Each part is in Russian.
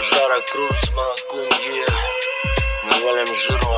Жара, круиз, молокун, навалим жиру.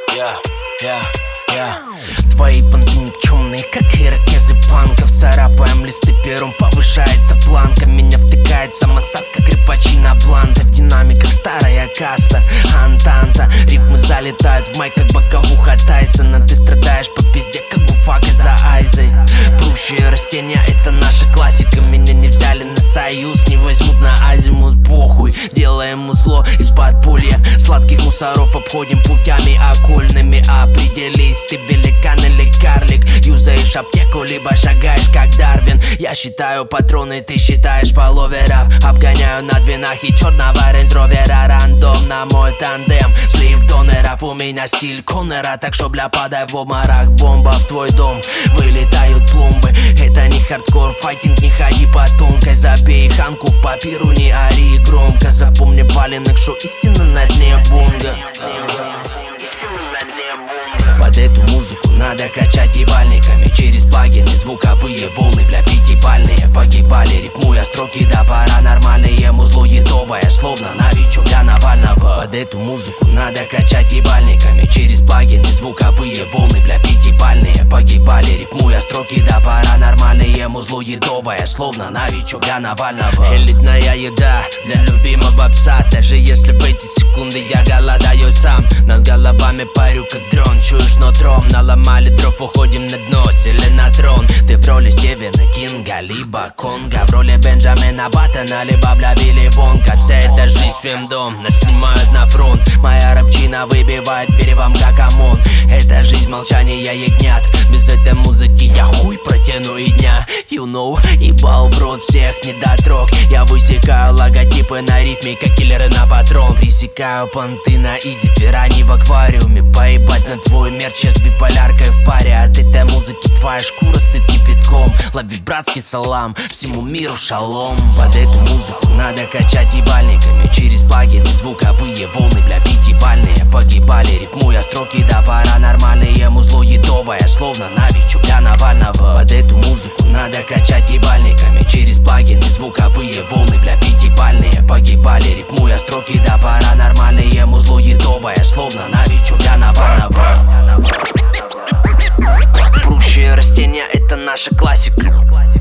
Твои понты никчемные, как ирокезы панков. Царапаем листы пером, повышается планка. Меня втыкает самосад, как репачи на бланте. В динамиках старая каста, антанта. Рифмы залетают в майк, как боковуха Тайсона. Ты страдаешь по пизде, как буфака за Айзой. Прущие растения, это наша классика. Меня не взяли на союз, не возьмут на азимут, похуй. Делаем узло из подполья. Сладких мусоров обходим путями окольными. Определись, ты великан или карлик. Юзаешь аптеку, либо шагаешь как Дарвин. Я считаю патроны, ты считаешь фолловеров. Обгоняю на двинах и черного рейндж-ровера. Рандом на мой тандем, слив доноров. У меня стиль Коннора, так что бля, подай в обморок. Бомба в твой дом, вылетают пломбы. Это не хардкор, файтинг, не ходи по тонкой. Забей ханку в папиру, не ори громко. Запомни валенок, что истина на дне бонга. Под эту музыку надо качать ебальниками. Через плагины звуковые волны, бля, пятибальные. Погибали, рифмуя строки, да паранормальные. Музло едовое, словно новичок для Навального. Под эту музыку надо качать ебальниками. Через плагины звуковые волны, бля, пятибальные. Погибали, рифмуя строки, да паранормальные. Музло едовое, словно новичок для Навального. Элитная еда для любимого пса. Даже если в эти секунды я голодаю сам. Над головами парю, как дрон, чуешь нутром. Наломали дров, уходим на дно, сели на трон. Ты в роли Стивена Кинга, либо Конга. В роли Бенджамина Баттона, либо бля Билли Вонка. Вся эта жизнь фильм-дом, нас снимают на фронт. Моя рабчина выбивает двери вам как ОМОН. Это жизнь молчания ягнят. Без этой музыки я хуй протяну и дня. You know, ебал в рот всех недотрог. Я высекаю логотипы на рифме, как киллеры на патрон. Пресекаю понты на изи, пирани в аквариуме. Поебать на твой мерч, я с биполяркой в паре. От этой музыки твоя шкура сыт кипятком. Лови братский салам, всему миру шалом. Под эту музыку надо качать ебальниками. Через плагины звуковые волны, бля, пятибальные. Погибали, рифмуя строки, да паранормальные. Музло едовое, словно новичок для Навального. Под эту музыку надо качать ебальниками. Через плагины звуковые волны, бля, пятибальные. Погибали, рифмуя строки, да паранормальные. Музло едовое, словно новичок для Навального. Прущие растения, это наша классика.